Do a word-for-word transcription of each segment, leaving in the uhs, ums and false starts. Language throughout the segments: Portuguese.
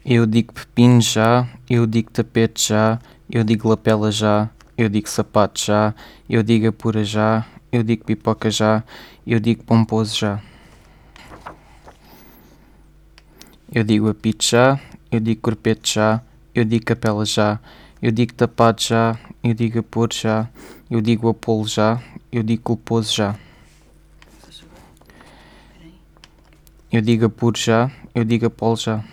Eu digo pepino já, eu digo tapete já, eu digo lapela já, eu digo sapato já, eu digo apura já, eu digo pipoca já, eu digo pomposo já. Eu digo apito já, eu digo corpete já, eu digo capela já, eu digo tapado já, eu digo apuro já, eu digo apolo já, eu digo culposo já. Eu digo apuro já, eu digo apolo já.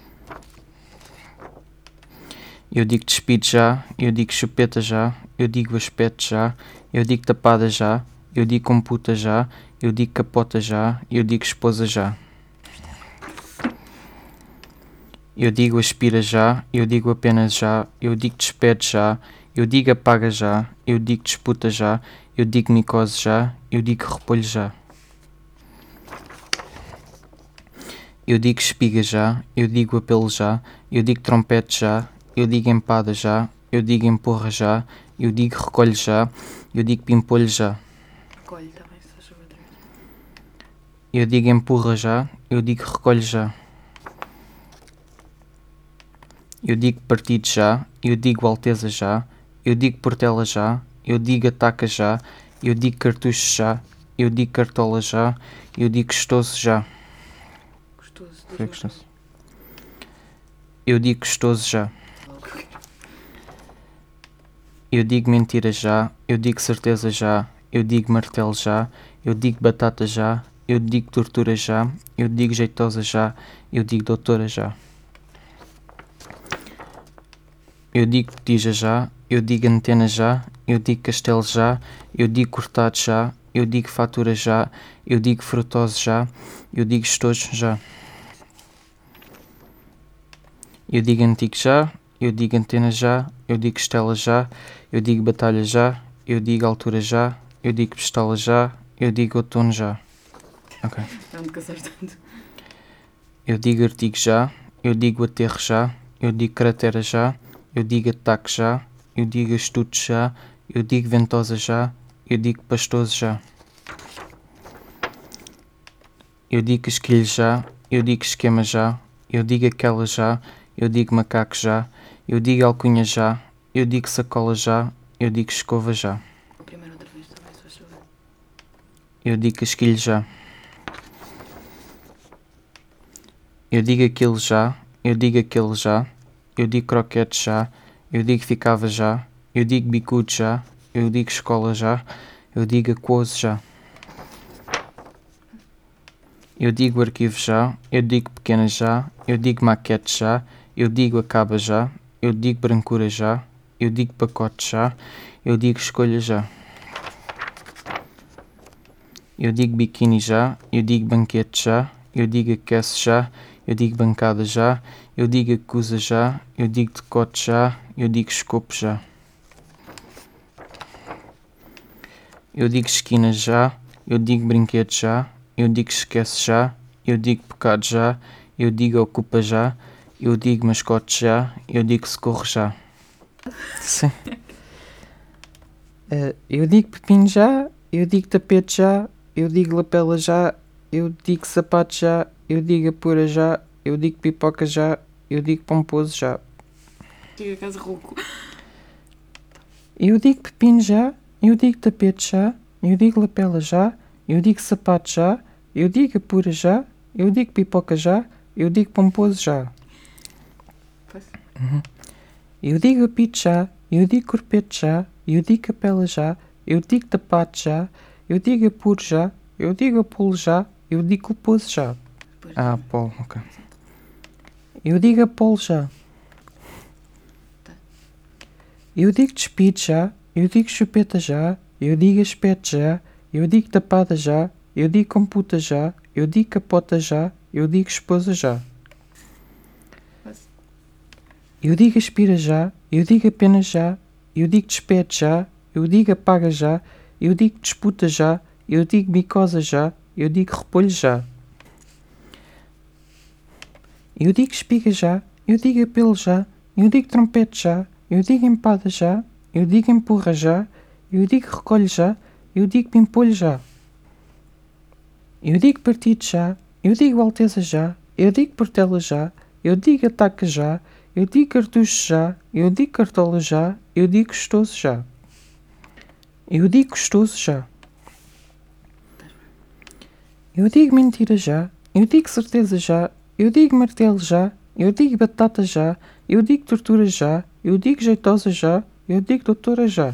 Eu digo despido já, eu digo chupeta já, eu digo aspecto já, eu digo tapada já, eu digo computa já, eu digo capota já, eu digo esposa já. Eu digo aspira já, eu digo apenas já, eu digo despede já, eu digo apaga já, eu digo disputa já, eu digo micose já, eu digo repolho já. Eu digo espiga já, eu digo apelo já, eu digo trompete já, eu digo empada já, eu digo empurra já, eu digo recolhe já, eu digo pimpolho já. Recolhe, está bem, se faz favor outra vez. Eu digo empurra já, eu digo recolhe já. Eu digo partido já, eu digo alteza já, eu digo portela já, eu digo ataca já, eu digo cartucho já, eu digo cartola já, eu digo gostoso já. Gostoso. Foi diz-me gostoso. outra Eu digo gostoso já. vez. Eu digo mentira já, eu digo certeza já, eu digo martelo já, eu digo batata já, eu digo tortura já, eu digo jeitosa já, eu digo doutora já. Eu digo tija já, eu digo antena já, eu digo castelo já, eu digo cortado já, eu digo fatura já, eu digo frutose já, eu digo estojo já. Eu digo antigo já, eu digo antena já, eu digo estela já, eu digo batalha já, eu digo altura já, eu digo pistola já, eu digo outono já. Ok. Não te cansaste tanto. Eu digo artigo já, eu digo aterro já, eu digo cratera já, eu digo ataque já, eu digo estudo já, eu digo ventosa já, eu digo pastoso já. Eu digo esquilho já, eu digo esquema já, eu digo aquela já, eu digo macaco já, eu digo alcunha já, eu digo sacola já, eu digo escova já. Primeiro outra vez, está bem, se faz favor. Eu digo casquilho já. Eu digo aquilo já, eu digo aquele já, eu digo croquete já, eu digo ficava já, eu digo bicudo já, eu digo escola já, eu digo aquoso já. Eu digo arquivo já, eu digo pequena já, eu digo maquete já, eu digo acaba já, eu digo brancura já, eu digo pacote já, eu digo escolha já. Eu digo biquíni já, eu digo banquete já, eu digo aquece já, eu digo bancada já, eu digo acusa já, eu digo decote já, eu digo escopo já. Eu digo esquina já, eu digo brinquedo já, eu digo esquece já, eu digo pecado já, eu digo ocupa já, eu digo mascote já, eu digo socorro já. Sim. Uh, eu digo pepino já, eu digo tapete já, eu digo lapela já, eu digo sapato já, eu digo apura já, eu digo pipoca já, eu digo pomposo já. Chega a casa rouco. Eu digo pepino já, eu digo tapete já, eu digo lapela já, eu digo sapato já, eu digo apura já, eu digo pipoca já, eu digo pomposo já. Posso? Uhum. Eu digo apito já, eu digo corpete já, eu digo capela já, eu digo tapado já, eu digo apuro já, eu digo apolo já, eu digo culposo já. Depois Ah, de- Apolo, ok. Eu digo apolo já. Tá. Eu digo despido já, eu digo chupeta já, eu digo aspecto já, eu digo tapada já, eu digo computa já, eu digo capota já, eu digo esposa já. Posso? Eu digo aspira já, eu digo apenas já, eu digo despede já, eu digo apaga já, eu digo disputa já, eu digo micosa já, eu digo repolho já. Eu digo espiga já, eu digo apelo já, eu digo trompete já, eu digo empada já, eu digo empurra já, eu digo recolhe já, eu digo pimpolho já. Eu digo partido já, eu digo alteza já, eu digo portela já, eu digo ataque já, eu digo cartucho já, eu digo cartola já, eu digo gostoso já. Eu digo gostoso já. Eu digo mentira já, eu digo certeza já, eu digo martelo já, eu digo batata já, eu digo tortura já, eu digo jeitosa já, eu digo doutora já.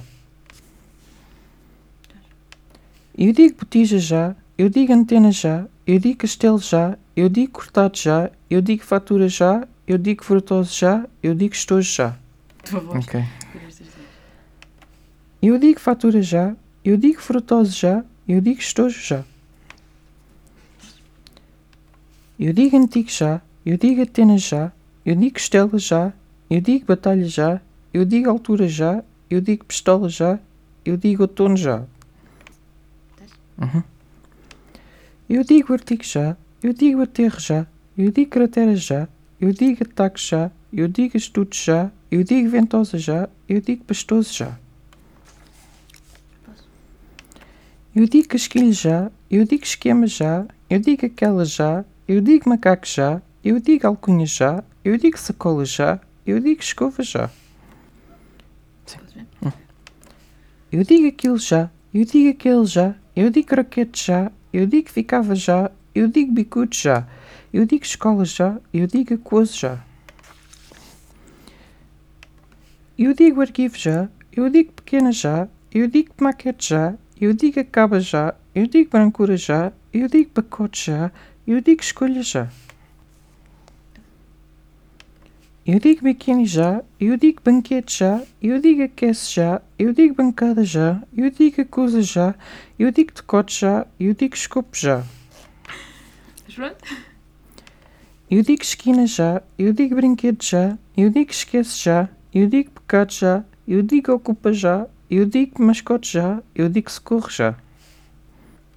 Eu digo botija já, eu digo antena já, eu digo castelo já, eu digo cortado já, eu digo fatura já, eu digo frutoso já, eu digo estojo já. Tua voz. Ok. Por estas duas. Eu digo fatura já, eu digo frutoso já, eu digo estojo já. Eu digo antigo já, eu digo Atenas já, eu digo Estela já, eu digo batalha já, eu digo altura já, eu digo pistola já, eu digo outono já. Uhum. Eu digo artigo já, eu digo aterro já, eu digo cratera já, eu digo ataque já, eu digo estudo já, eu digo ventosa já, eu digo pastoso já. Posso? Eu digo casquilho já, eu digo esquema já, eu digo aquela já, eu digo macaco já, eu digo alcunha já, eu digo sacola já, eu digo escova já. Posso ver? Eu digo aquilo já, eu digo aquele já, eu digo raquete já, eu digo ficava já, eu digo bicudo já, eu digo escola já, eu digo aquoso já. Eu digo arquivo já, eu digo pequena já, eu digo maquete já, eu digo acaba já, eu digo brancura já, eu digo pacote já, eu digo escolha já. Eu digo biquíni já, eu digo banquete já, eu digo aquece já, eu digo bancada já, eu digo acusa já, eu digo decote já, eu digo escopo já. Mas pronto. Eu digo esquina já, eu digo brinquedo já, eu digo esquece já, eu digo pecado já, eu digo ocupa já, eu digo mascote já, eu digo socorro já.